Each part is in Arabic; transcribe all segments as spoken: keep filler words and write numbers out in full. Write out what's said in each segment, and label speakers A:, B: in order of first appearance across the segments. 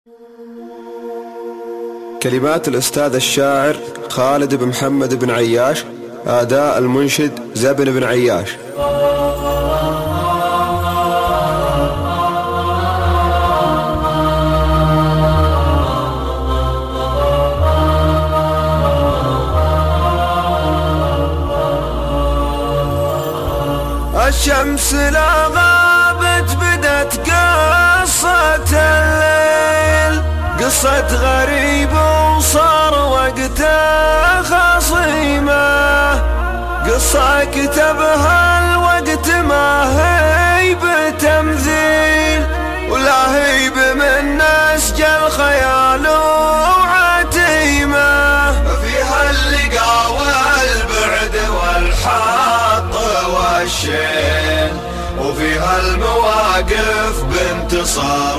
A: كلمات الأستاذ الشاعر خالد بن محمد بن عياش، أداء المنشد زبن بن عياش.
B: الشمس لا غابت بدت قصة الليل، قصة غريب وصار وقتها خصيمة، قصة كتبها الوقت ما هي بتمثيل، ولا هي من نسج الخيال وعتيمة، فيها اللقا والبعد والحط والشين، وفيها المواقف بانتصار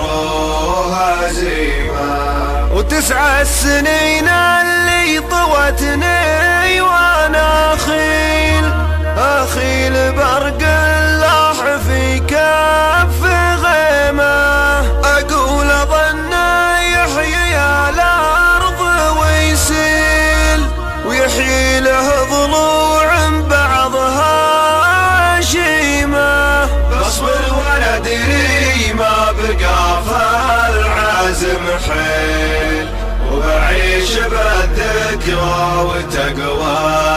B: وهزيمة، وتسع السنين اللي طوتني وانا اخيل اخيل برق اللاح في كف غيمة، اقول اظن يحيي الارض ويسيل، ويحيي له ضلوع بعضها شيمة، بصبر ولا ادري ما بقى فالعزم حيل، وبعيش بالذكرى وتقوى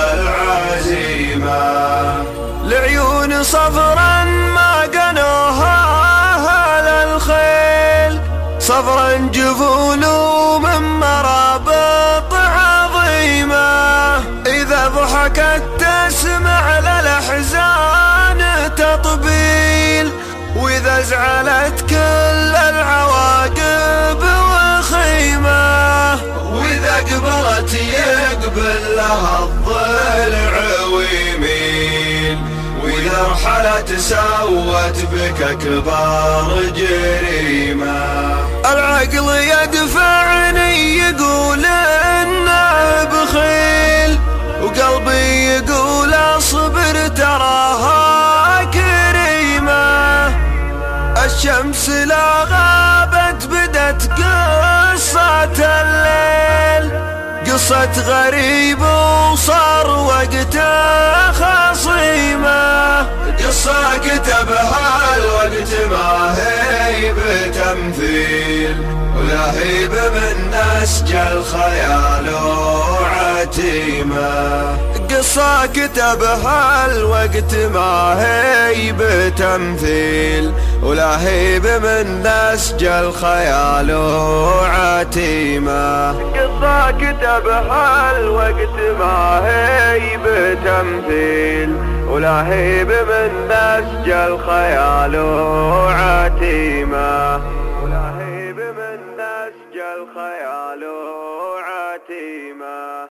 B: العزيمة، لعيون صفرا ما قنوها اهل الخيل، صفرا جفول من مرابط عظيمة، اذا ضحكت تسمع للاحزان تطبيل، واذا زعلت كل العواقب وخيمة، واذا قبلت يقبل لها الضلع ويميل، واذا رحلت سوت بك اكبر جريمة، العقل يدفعني يقول انه بخيل، وقلبي يقول اصبر تراها كريمة، الشمس لا غابت بدت قصة الليل، قصة غريب وصار وقتها خصيمة، قصة كتبها الوقت ما هي بتمثيل، ولا هي من نسج الخيال وعتيمة، قصة كتبها الوقت ما هي بتمثيل، ولا هي من نسج الخيال وعتيمة، قصة كتبها الوقت ما هي بتمثيل، ولا هي من نسج الخيال وعتيمة، ولا هي من نسج الخيال وعتيمة.